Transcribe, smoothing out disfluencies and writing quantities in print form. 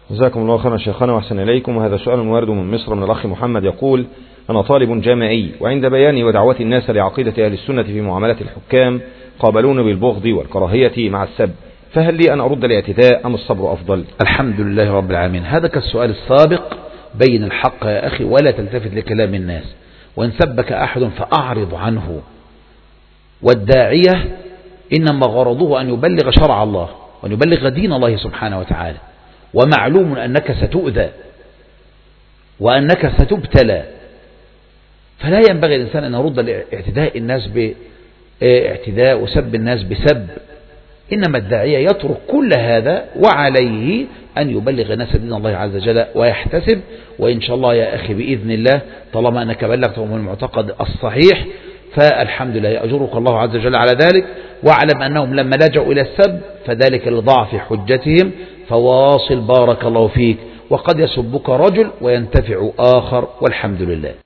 جزاكم الله خيرا شيخنا وأحسن إليكم. وهذا سؤال وارد من مصر من الأخ محمد يقول: أنا طالب جامعي، وعند بياني ودعوتي الناس لعقيدة أهل السنة في معاملة الحكام قابلون بالبغض والكراهية مع السب، فهل لي أن أرد الاعتداء أم الصبر أفضل؟ الحمد لله رب العالمين. هذا كالسؤال السابق، بين الحق يا أخي ولا تلتفت لكلام الناس، وإن سبك أحد فأعرض عنه. والداعية إنما غرضه أن يبلغ شرع الله وأن يبلغ دين الله سبحانه وتعالى، ومعلوم أنك ستؤذى وأنك ستبتلى، فلا ينبغي الإنسان أن يرد اعتداء الناس باعتداء وسب الناس بسب، إنما الداعية يترك كل هذا وعليه أن يبلغ الناس دين الله عز وجل ويحتسب. وإن شاء الله يا أخي بإذن الله طالما أنك بلغتهم المعتقد الصحيح فالحمد لله يأجرك الله عز وجل على ذلك. واعلم أنهم لما لجأوا إلى السب فذلك لضعف حجتهم، فواصل بارك الله فيك. وقد يسبك رجل وينتفع آخر، والحمد لله.